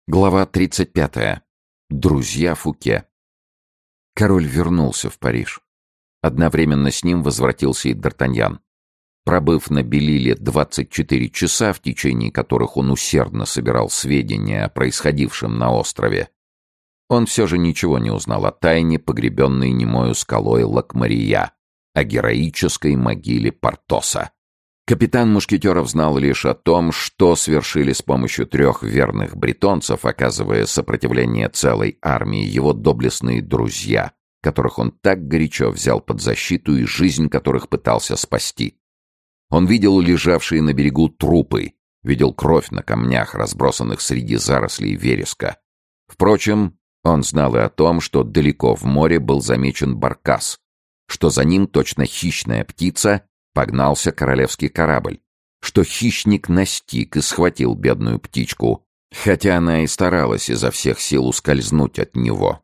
Глава 35. Друзья Фуке. Король вернулся в Париж. Одновременно с ним возвратился и Д'Артаньян. Пробыв на Белиле 24 часа, в течение которых он усердно собирал сведения о происходившем на острове, он все же ничего не узнал о тайне, погребенной немою скалой Лакмария, о героической могиле Портоса. Капитан мушкетеров знал лишь о том, что свершили с помощью 3 верных бретонцев, оказывая сопротивление целой армии, его доблестные друзья, которых он так горячо взял под защиту и жизнь которых пытался спасти. Он видел лежавшие на берегу трупы, видел кровь на камнях, разбросанных среди зарослей вереска. Впрочем, он знал и о том, что далеко в море был замечен баркас, что за ним, точно хищная птица, погнался королевский корабль, что хищник настиг и схватил бедную птичку, хотя она и старалась изо всех сил ускользнуть от него.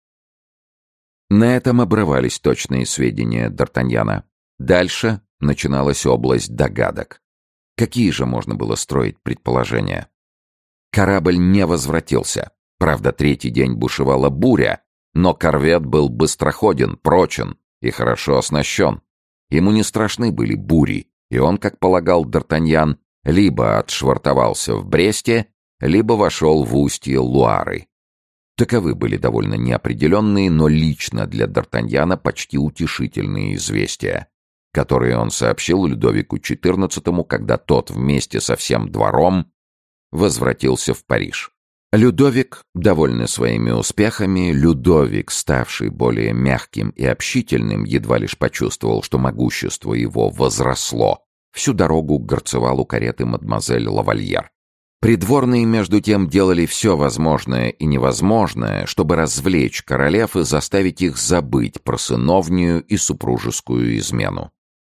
На этом обрывались точные сведения Д'Артаньяна. Дальше начиналась область догадок. Какие же можно было строить предположения? Корабль не возвратился. Правда, 3-й день бушевала буря, но корвет был быстроходен, прочен и хорошо оснащен. Ему не страшны были бури, и он, как полагал Д'Артаньян, либо отшвартовался в Бресте, либо вошел в устье Луары. Таковы были довольно неопределенные, но лично для Д'Артаньяна почти утешительные известия, которые он сообщил Людовику XIV, когда тот вместе со всем двором возвратился в Париж. Людовик, довольный своими успехами, Людовик, ставший более мягким и общительным, едва лишь почувствовал, что могущество его возросло, всю дорогу горцевал у кареты мадемуазель Лавальер. Придворные, между тем, делали все возможное и невозможное, чтобы развлечь королев и заставить их забыть про сыновнюю и супружескую измену.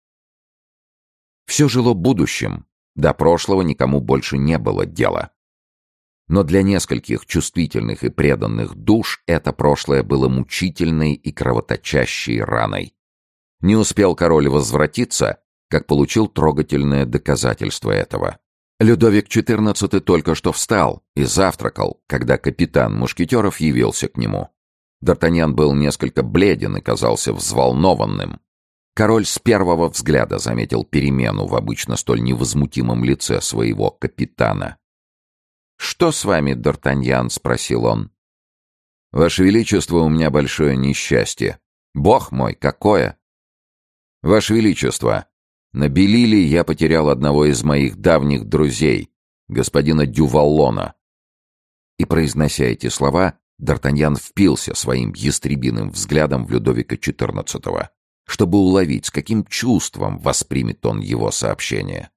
Все жило будущим, до прошлого никому больше не было дела. Но для нескольких чувствительных и преданных душ это прошлое было мучительной и кровоточащей раной. Не успел король возвратиться, как получил трогательное доказательство этого. Людовик XIV только что встал и завтракал, когда капитан мушкетеров явился к нему. Д'Артаньян был несколько бледен и казался взволнованным. Король с первого взгляда заметил перемену в обычно столь невозмутимом лице своего капитана. «Что с вами, Д'Артаньян?» — спросил он. «Ваше Величество, у меня большое несчастье. Бог мой, какое!» «Ваше Величество, на Белиле я потерял одного из моих давних друзей, господина Дюваллона». И, произнося эти слова, Д'Артаньян впился своим ястребиным взглядом в Людовика XIV, чтобы уловить, с каким чувством воспримет он его сообщение.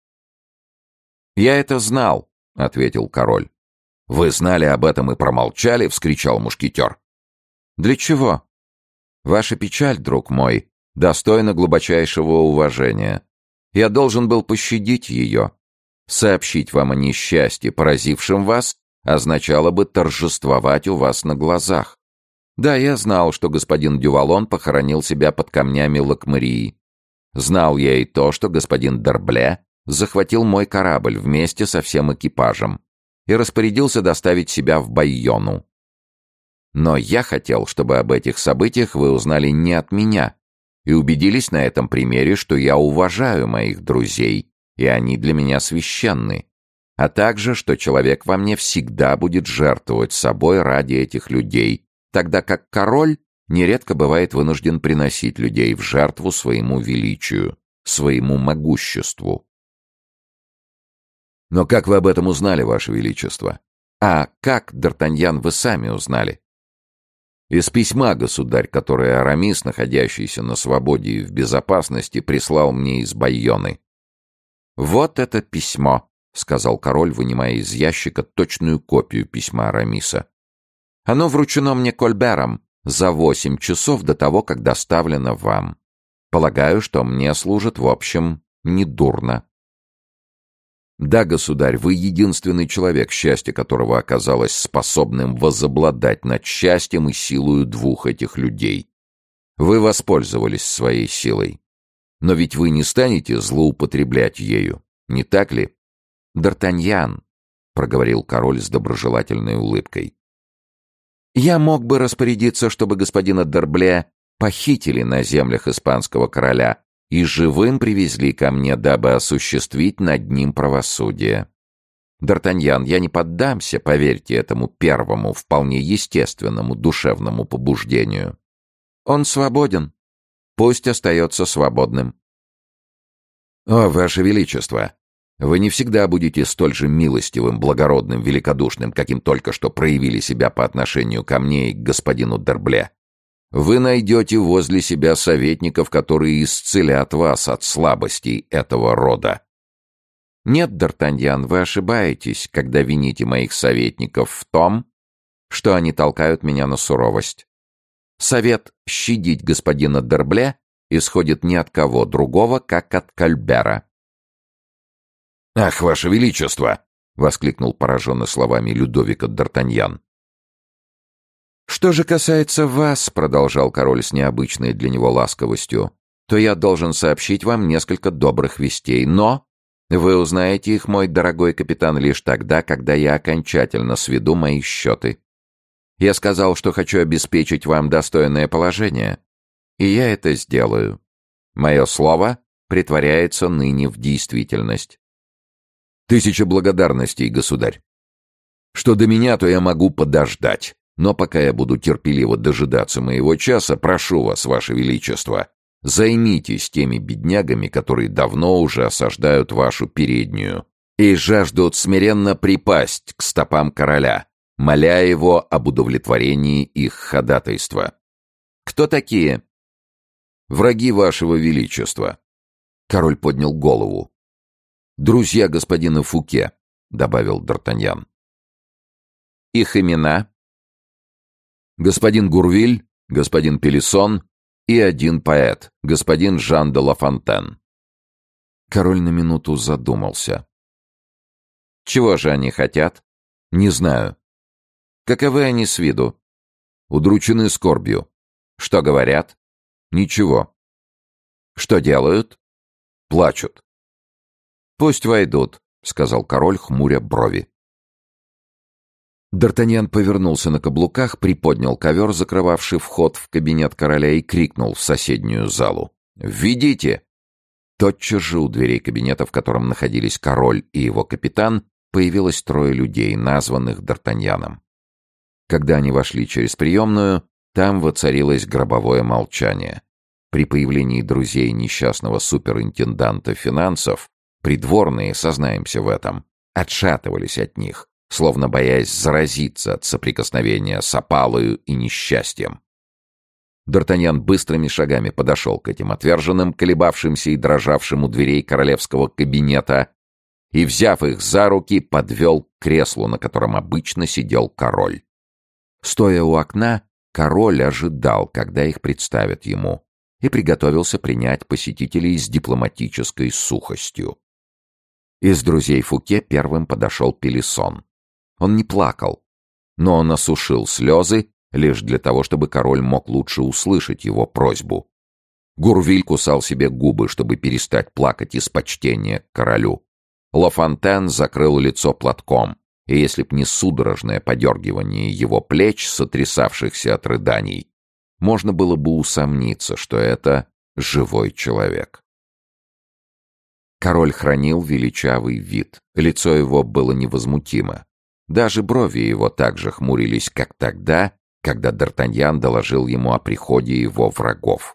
«Я это знал», — ответил король. «Вы знали об этом и промолчали?» — вскричал мушкетер. «Для чего? Ваша печаль, друг мой, достойна глубочайшего уважения. Я должен был пощадить ее. Сообщить вам о несчастье, поразившем вас, означало бы торжествовать у вас на глазах. Да, я знал, что господин Дюваллон похоронил себя под камнями Лакмарии. Знал я и то, что господин Д'Арбле захватил мой корабль вместе со всем экипажем и распорядился доставить себя в Байону. Но я хотел, чтобы об этих событиях вы узнали не от меня и убедились на этом примере, что я уважаю моих друзей, и они для меня священны, а также, что человек во мне всегда будет жертвовать собой ради этих людей, тогда как король нередко бывает вынужден приносить людей в жертву своему величию, своему могуществу. «Но как вы об этом узнали, Ваше Величество?» «А как, Д'Артаньян, вы сами узнали?» «Из письма, государь, которое Арамис, находящийся на свободе и в безопасности, прислал мне из Байоны». «Вот это письмо», — сказал король, вынимая из ящика точную копию письма Арамиса. «Оно вручено мне Кольбером за 8 часов до того, как доставлено вам. Полагаю, что мне служит, в общем, недурно». «Да, государь, вы единственный человек, счастье которого оказалось способным возобладать над счастьем и силою 2 этих людей. Вы воспользовались своей силой. Но ведь вы не станете злоупотреблять ею, не так ли?» «Д'Артаньян», — проговорил король с доброжелательной улыбкой. «Я мог бы распорядиться, чтобы господина Д'Ербле похитили на землях испанского короля и живым привезли ко мне, дабы осуществить над ним правосудие. Д'Артаньян, я не поддамся, поверьте этому первому, вполне естественному душевному побуждению. Он свободен. Пусть остается свободным». «О, Ваше Величество! Вы не всегда будете столь же милостивым, благородным, великодушным, каким только что проявили себя по отношению ко мне и к господину Д'Ербле. Вы найдете возле себя советников, которые исцелят вас от слабостей этого рода». «Нет, Д'Артаньян, вы ошибаетесь, когда вините моих советников в том, что они толкают меня на суровость. Совет щадить господина Д'Ербле исходит ни от кого другого, как от Кольбера». «Ах, Ваше Величество!» — воскликнул пораженный словами Людовика Д'Артаньян. «Что же касается вас, — продолжал король с необычной для него ласковостью, — то я должен сообщить вам несколько добрых вестей, но вы узнаете их, мой дорогой капитан, лишь тогда, когда я окончательно сведу мои счеты. Я сказал, что хочу обеспечить вам достойное положение, и я это сделаю. Мое слово претворяется ныне в действительность». «Тысяча благодарностей, государь. Что до меня, то я могу подождать. Но пока я буду терпеливо дожидаться моего часа, прошу вас, Ваше Величество, займитесь теми беднягами, которые давно уже осаждают вашу переднюю и жаждут смиренно припасть к стопам короля, моля его об удовлетворении их ходатайства». «Кто такие?» «Враги вашего величества». Король поднял голову. «Друзья господина Фуке», — добавил Д'Артаньян. «Их имена?» «Господин Гурвиль, господин Пелисон и один поэт, господин Жан де Ла Фонтен». Король на минуту задумался. «Чего же они хотят?» «Не знаю». «Каковы они с виду?» «Удручены скорбью». «Что говорят?» «Ничего». «Что делают?» «Плачут». «Пусть войдут», — сказал король, хмуря брови. Д'Артаньян повернулся на каблуках, приподнял ковер, закрывавший вход в кабинет короля, и крикнул в соседнюю залу: «Введите!». Тотчас же у дверей кабинета, в котором находились король и его капитан, появилось трое людей, названных Д'Артаньяном. Когда они вошли через приемную, там воцарилось гробовое молчание. При появлении друзей несчастного суперинтенданта финансов придворные, сознаемся в этом, отшатывались от них, словно боясь заразиться от соприкосновения с опалою и несчастьем. Д'Артаньян быстрыми шагами подошел к этим отверженным, колебавшимся и дрожавшим у дверей королевского кабинета и, взяв их за руки, подвел к креслу, на котором обычно сидел король. Стоя у окна, король ожидал, когда их представят ему, и приготовился принять посетителей с дипломатической сухостью. Из друзей Фуке первым подошел Пелисон. Он не плакал, но он осушил слезы лишь для того, чтобы король мог лучше услышать его просьбу. Гурвиль кусал себе губы, чтобы перестать плакать из почтения к королю. Ла Фонтен закрыл лицо платком, и если б не судорожное подергивание его плеч, сотрясавшихся от рыданий, можно было бы усомниться, что это живой человек. Король хранил величавый вид, лицо его было невозмутимо. Даже брови его так же хмурились, как тогда, когда Д'Артаньян доложил ему о приходе его врагов.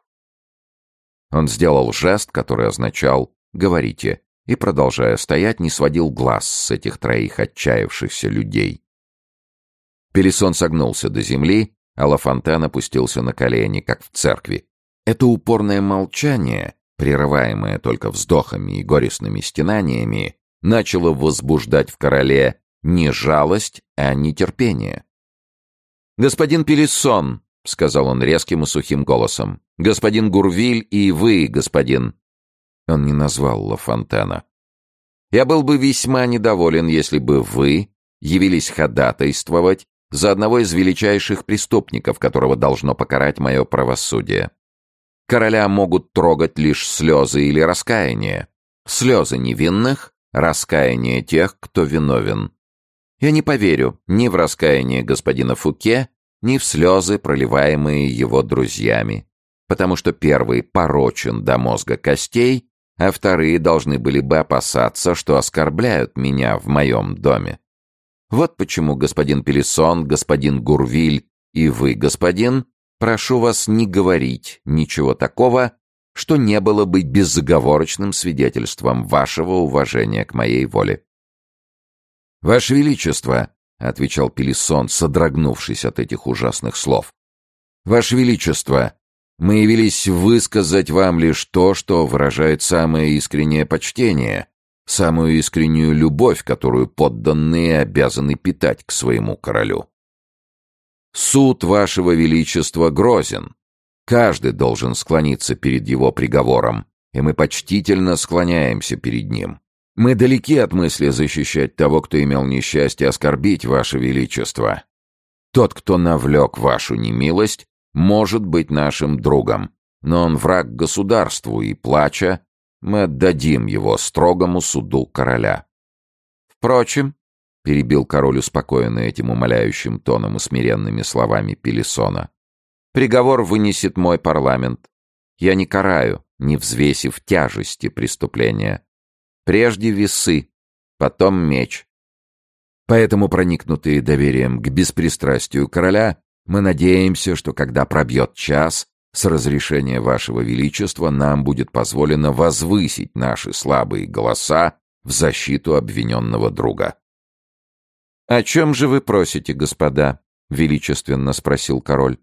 Он сделал жест, который означал «говорите», и, продолжая стоять, не сводил глаз с этих троих отчаявшихся людей. Пелисон согнулся до земли, а Ла Фонтен опустился на колени, как в церкви. Это упорное молчание, прерываемое только вздохами и горестными стенаниями, начало возбуждать в короле не жалость, а нетерпение. «Господин Пелисон», — сказал он резким и сухим голосом, — «господин Гурвиль и вы, господин...» Он не назвал Ла Фонтена. «Я был бы весьма недоволен, если бы вы явились ходатайствовать за одного из величайших преступников, которого должно покарать мое правосудие. Короля могут трогать лишь слезы или раскаяние. Слезы невинных, раскаяние тех, кто виновен. Я не поверю ни в раскаяние господина Фуке, ни в слезы, проливаемые его друзьями, потому что первый порочен до мозга костей, а вторые должны были бы опасаться, что оскорбляют меня в моем доме. Вот почему господин Пелисон, господин Гурвиль и вы, господин, прошу вас не говорить ничего такого, что не было бы безоговорочным свидетельством вашего уважения к моей воле. «Ваше Величество», — отвечал Пелисон, содрогнувшись от этих ужасных слов, «Ваше Величество, мы явились высказать вам лишь то, что выражает самое искреннее почтение, самую искреннюю любовь, которую подданные обязаны питать к своему королю. Суд вашего величества грозен. Каждый должен склониться перед его приговором, и мы почтительно склоняемся перед ним. Мы далеки от мысли защищать того, кто имел несчастье оскорбить ваше величество. Тот, кто навлек вашу немилость, может быть нашим другом, но он враг государству, и, плача, мы отдадим его строгому суду короля. Впрочем, — перебил король, успокоенный этим умоляющим тоном и смиренными словами Пелисона, — приговор вынесет мой парламент. Я не караю, не взвесив тяжести преступления. Прежде весы, потом меч. Поэтому, проникнутые доверием к беспристрастию короля, мы надеемся, что когда пробьет час, с разрешения вашего величества нам будет позволено возвысить наши слабые голоса в защиту обвиненного друга. — О чем же вы просите, господа? — величественно спросил король.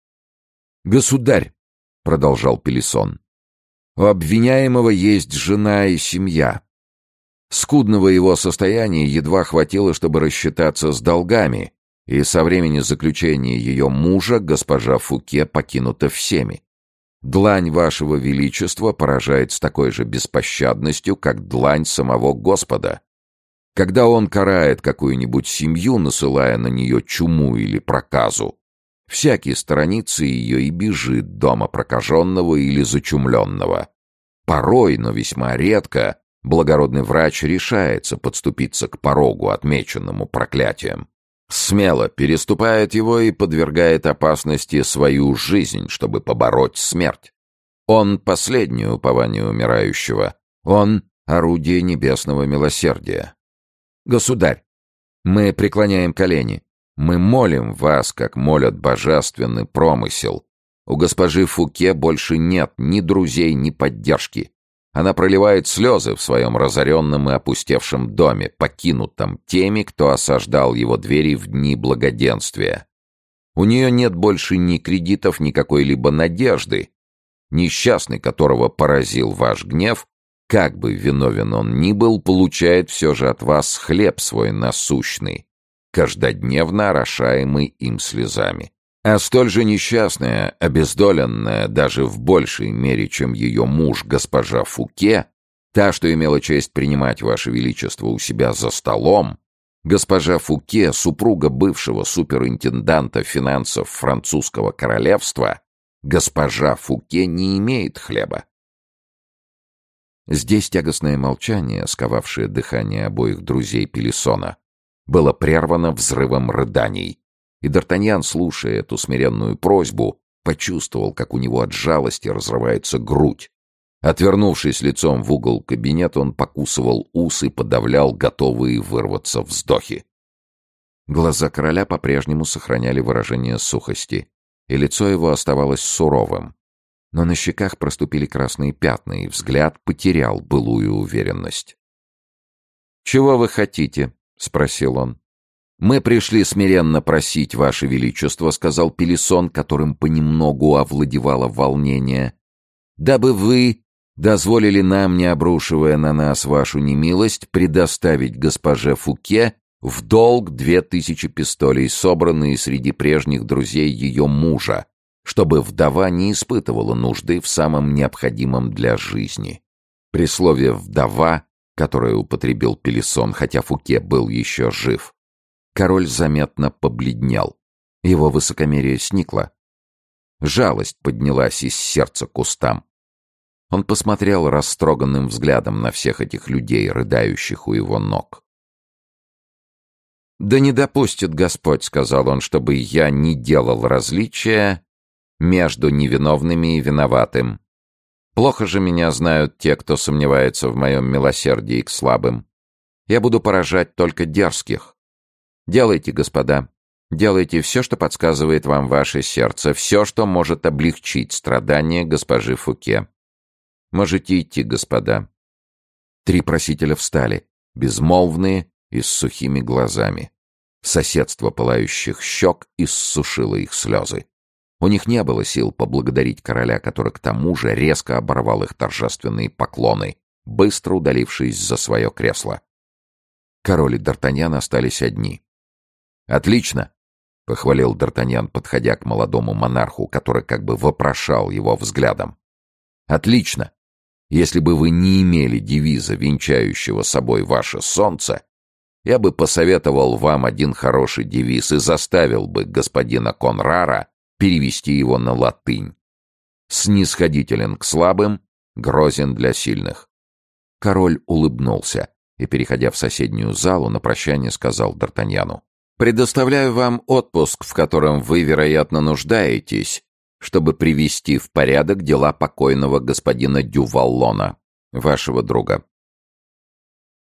— Государь, — продолжал Пелисон, — у обвиняемого есть жена и семья. Скудного его состояния едва хватило, чтобы рассчитаться с долгами, и со времени заключения ее мужа госпожа Фуке покинута всеми. Длань вашего величества поражает с такой же беспощадностью, как длань самого Господа. Когда он карает какую-нибудь семью, насылая на нее чуму или проказу, всякий сторонится ее и бежит дома прокаженного или зачумленного. Порой, но весьма редко, благородный врач решается подступиться к порогу, отмеченному проклятием. Смело переступает его и подвергает опасности свою жизнь, чтобы побороть смерть. Он — последнее упование умирающего. Он — орудие небесного милосердия. Государь, мы преклоняем колени. Мы молим вас, как молят божественный промысел. У госпожи Фуке больше нет ни друзей, ни поддержки. Она проливает слезы в своем разоренном и опустевшем доме, покинутом теми, кто осаждал его двери в дни благоденствия. У нее нет больше ни кредитов, ни какой-либо надежды. Несчастный, которого поразил ваш гнев, как бы виновен он ни был, получает все же от вас хлеб свой насущный, каждодневно орошаемый им слезами. А столь же несчастная, обездоленная даже в большей мере, чем ее муж, госпожа Фуке, та, что имела честь принимать ваше величество у себя за столом, госпожа Фуке, супруга бывшего суперинтенданта финансов французского королевства, госпожа Фуке не имеет хлеба. Здесь тягостное молчание, сковавшее дыхание обоих друзей Пелисона, было прервано взрывом рыданий. И Д'Артаньян, слушая эту смиренную просьбу, почувствовал, как у него от жалости разрывается грудь. Отвернувшись лицом в угол кабинета, он покусывал ус и подавлял готовые вырваться вздохи. Глаза короля по-прежнему сохраняли выражение сухости, и лицо его оставалось суровым. Но на щеках проступили красные пятна, и взгляд потерял былую уверенность. «Чего вы хотите?» — спросил он. «Мы пришли смиренно просить, ваше величество», — сказал Пелисон, которым понемногу овладевало волнение, «дабы вы дозволили нам, не обрушивая на нас вашу немилость, предоставить госпоже Фуке в долг 2000 пистолей, собранные среди прежних друзей ее мужа, чтобы вдова не испытывала нужды в самом необходимом для жизни». При слове «вдова», которое употребил Пелисон, хотя Фуке был еще жив, король заметно побледнел. Его высокомерие сникло. Жалость поднялась из сердца к устам. Он посмотрел растроганным взглядом на всех этих людей, рыдающих у его ног. «Да не допустит Господь, — сказал он, — чтобы я не делал различия между невиновными и виноватым. Плохо же меня знают те, кто сомневается в моем милосердии к слабым. Я буду поражать только дерзких. Делайте, господа, делайте все, что подсказывает вам ваше сердце, все, что может облегчить страдания госпожи Фуке. Можете идти, господа». 3 просителя встали, безмолвные и с сухими глазами. Соседство пылающих щек иссушило их слезы. У них не было сил поблагодарить короля, который к тому же резко оборвал их торжественные поклоны, быстро удалившись за свое кресло. Король и Д'Артаньян остались одни. «Отлично!» — похвалил Д'Артаньян, подходя к молодому монарху, который как бы вопрошал его взглядом. «Отлично! Если бы вы не имели девиза, венчающего собой ваше солнце, я бы посоветовал вам один хороший девиз и заставил бы господина Конрара перевести его на латынь. Снисходителен к слабым, грозен для сильных». Король улыбнулся и, переходя в соседнюю залу, на прощание сказал Д'Артаньяну: «Предоставляю вам отпуск, в котором вы, вероятно, нуждаетесь, чтобы привести в порядок дела покойного господина Дюваллона, вашего друга.